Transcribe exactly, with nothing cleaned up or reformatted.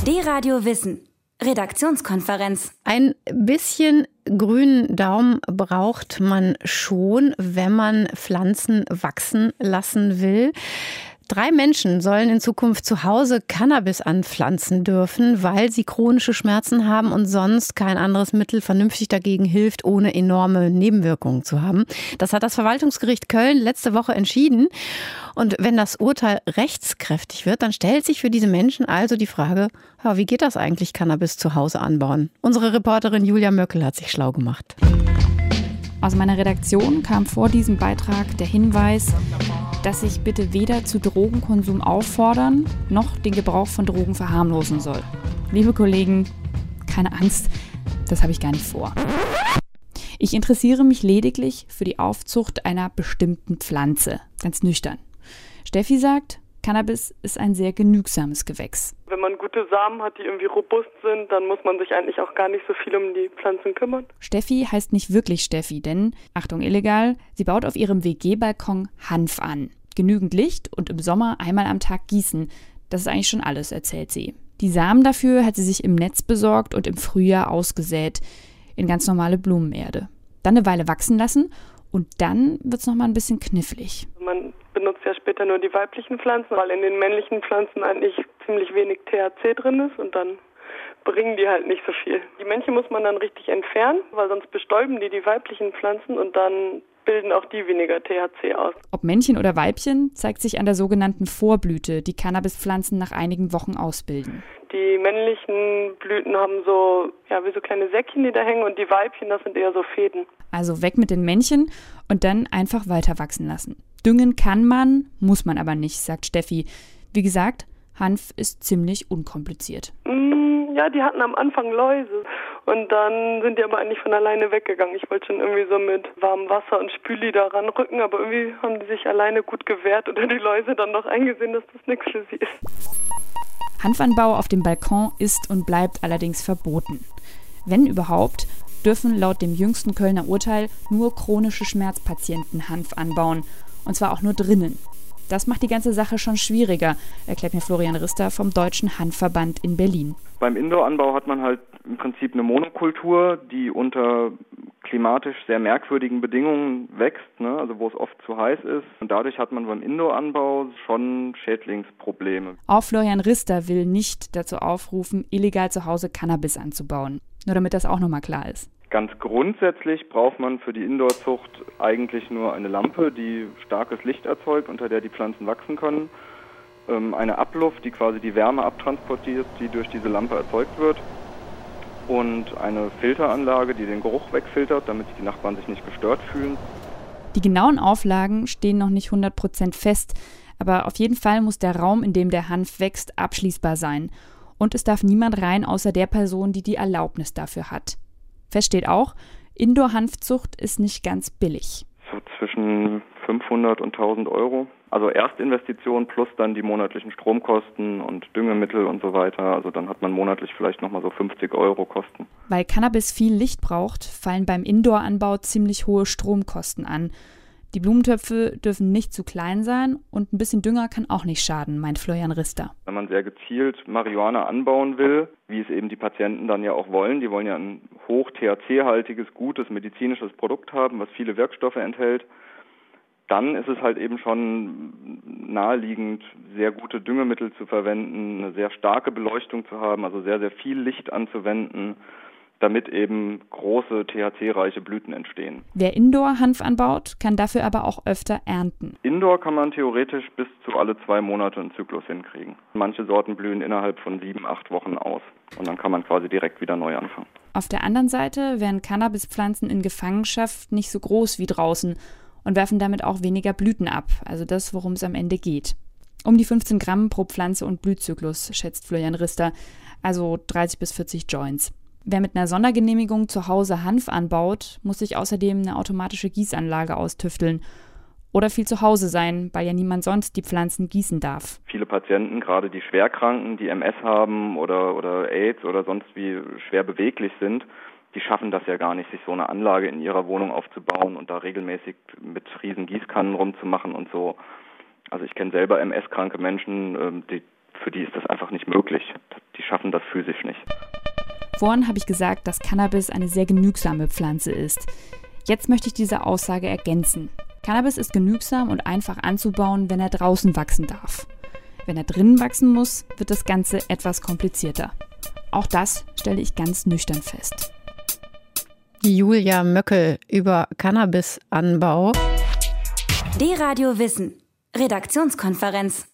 D-Radio Wissen. Redaktionskonferenz. Ein bisschen grünen Daumen braucht man schon, wenn man Pflanzen wachsen lassen will. Drei Menschen sollen in Zukunft zu Hause Cannabis anpflanzen dürfen, weil sie chronische Schmerzen haben und sonst kein anderes Mittel vernünftig dagegen hilft, ohne enorme Nebenwirkungen zu haben. Das hat das Verwaltungsgericht Köln letzte Woche entschieden. Und wenn das Urteil rechtskräftig wird, dann stellt sich für diese Menschen also die Frage, ja, wie geht das eigentlich, Cannabis zu Hause anbauen? Unsere Reporterin Julia Möckel hat sich schlau gemacht. Aus meiner Redaktion kam vor diesem Beitrag der Hinweis, dass ich bitte weder zu Drogenkonsum auffordern, noch den Gebrauch von Drogen verharmlosen soll. Liebe Kollegen, keine Angst, das habe ich gar nicht vor. Ich interessiere mich lediglich für die Aufzucht einer bestimmten Pflanze, ganz nüchtern. Steffi sagt, Cannabis ist ein sehr genügsames Gewächs. Wenn man gute Samen hat, die irgendwie robust sind, dann muss man sich eigentlich auch gar nicht so viel um die Pflanzen kümmern. Steffi heißt nicht wirklich Steffi, denn, Achtung illegal, sie baut auf ihrem W G-Balkon Hanf an. Genügend Licht und im Sommer einmal am Tag gießen. Das ist eigentlich schon alles, erzählt sie. Die Samen dafür hat sie sich im Netz besorgt und im Frühjahr ausgesät in ganz normale Blumenerde. Dann eine Weile wachsen lassen und dann wird es nochmal ein bisschen knifflig. Man benutzt ja später nur die weiblichen Pflanzen, weil in den männlichen Pflanzen eigentlich ziemlich wenig T H C drin ist und dann bringen die halt nicht so viel. Die Männchen muss man dann richtig entfernen, weil sonst bestäuben die die weiblichen Pflanzen und dann bilden auch die weniger T H C aus. Ob Männchen oder Weibchen, zeigt sich an der sogenannten Vorblüte, die Cannabispflanzen nach einigen Wochen ausbilden. Die männlichen Blüten haben so, ja, wie so kleine Säckchen, die da hängen, und die Weibchen, das sind eher so Fäden. Also weg mit den Männchen und dann einfach weiter wachsen lassen. Düngen kann man, muss man aber nicht, sagt Steffi. Wie gesagt, Hanf ist ziemlich unkompliziert. Mm, ja, die hatten am Anfang Läuse und dann sind die aber eigentlich von alleine weggegangen. Ich wollte schon irgendwie so mit warmem Wasser und Spüli da ranrücken, aber irgendwie haben die sich alleine gut gewehrt oder die Läuse dann noch eingesehen, dass das nichts für sie ist. Hanfanbau auf dem Balkon ist und bleibt allerdings verboten. Wenn überhaupt, dürfen laut dem jüngsten Kölner Urteil nur chronische Schmerzpatienten Hanf anbauen. Und zwar auch nur drinnen. Das macht die ganze Sache schon schwieriger, erklärt mir Florian Rister vom Deutschen Hanfverband in Berlin. Beim Indoor-Anbau hat man halt im Prinzip eine Monokultur, die unter klimatisch sehr merkwürdigen Bedingungen wächst, ne? Also wo es oft zu heiß ist. Und dadurch hat man beim Indoor-Anbau schon Schädlingsprobleme. Auch Florian Rister will nicht dazu aufrufen, illegal zu Hause Cannabis anzubauen. Nur damit das auch nochmal klar ist. Ganz grundsätzlich braucht man für die Indoor-Zucht eigentlich nur eine Lampe, die starkes Licht erzeugt, unter der die Pflanzen wachsen können. Ähm, eine Abluft, die quasi die Wärme abtransportiert, die durch diese Lampe erzeugt wird. Und eine Filteranlage, die den Geruch wegfiltert, damit die Nachbarn sich nicht gestört fühlen. Die genauen Auflagen stehen noch nicht hundert Prozent fest, aber auf jeden Fall muss der Raum, in dem der Hanf wächst, abschließbar sein. Und es darf niemand rein, außer der Person, die die Erlaubnis dafür hat. Fest steht auch, Indoor-Hanfzucht ist nicht ganz billig. So zwischen fünfhundert und tausend Euro. Also Erstinvestition plus dann die monatlichen Stromkosten und Düngemittel und so weiter. Also dann hat man monatlich vielleicht nochmal so fünfzig Euro Kosten. Weil Cannabis viel Licht braucht, fallen beim Indoor-Anbau ziemlich hohe Stromkosten an. Die Blumentöpfe dürfen nicht zu klein sein und ein bisschen Dünger kann auch nicht schaden, meint Florian Rister. Wenn man sehr gezielt Marihuana anbauen will, wie es eben die Patienten dann ja auch wollen, die wollen ja ein hoch T H C-haltiges, gutes medizinisches Produkt haben, was viele Wirkstoffe enthält, dann ist es halt eben schon naheliegend, sehr gute Düngemittel zu verwenden, eine sehr starke Beleuchtung zu haben, also sehr, sehr viel Licht anzuwenden, damit eben große T H C-reiche Blüten entstehen. Wer Indoor-Hanf anbaut, kann dafür aber auch öfter ernten. Indoor kann man theoretisch bis zu alle zwei Monate einen Zyklus hinkriegen. Manche Sorten blühen innerhalb von sieben, acht Wochen aus und dann kann man quasi direkt wieder neu anfangen. Auf der anderen Seite wären Cannabispflanzen in Gefangenschaft nicht so groß wie draußen und werfen damit auch weniger Blüten ab, also das, worum es am Ende geht. Um die fünfzehn Gramm pro Pflanze und Blühzyklus, schätzt Florian Rister, also dreißig bis vierzig Joints. Wer mit einer Sondergenehmigung zu Hause Hanf anbaut, muss sich außerdem eine automatische Gießanlage austüfteln oder viel zu Hause sein, weil ja niemand sonst die Pflanzen gießen darf. Viele Patienten, gerade die Schwerkranken, die M S haben oder, oder AIDS oder sonst wie schwer beweglich sind, die schaffen das ja gar nicht, sich so eine Anlage in ihrer Wohnung aufzubauen und da regelmäßig mit riesen Gießkannen rumzumachen und so. Also ich kenne selber M S-kranke Menschen, die, für die ist das einfach nicht möglich. Die schaffen das physisch nicht. Vorhin habe ich gesagt, dass Cannabis eine sehr genügsame Pflanze ist. Jetzt möchte ich diese Aussage ergänzen. Cannabis ist genügsam und einfach anzubauen, wenn er draußen wachsen darf. Wenn er drinnen wachsen muss, wird das Ganze etwas komplizierter. Auch das stelle ich ganz nüchtern fest. Julia Möckel über Cannabisanbau. D-Radio Wissen. Redaktionskonferenz.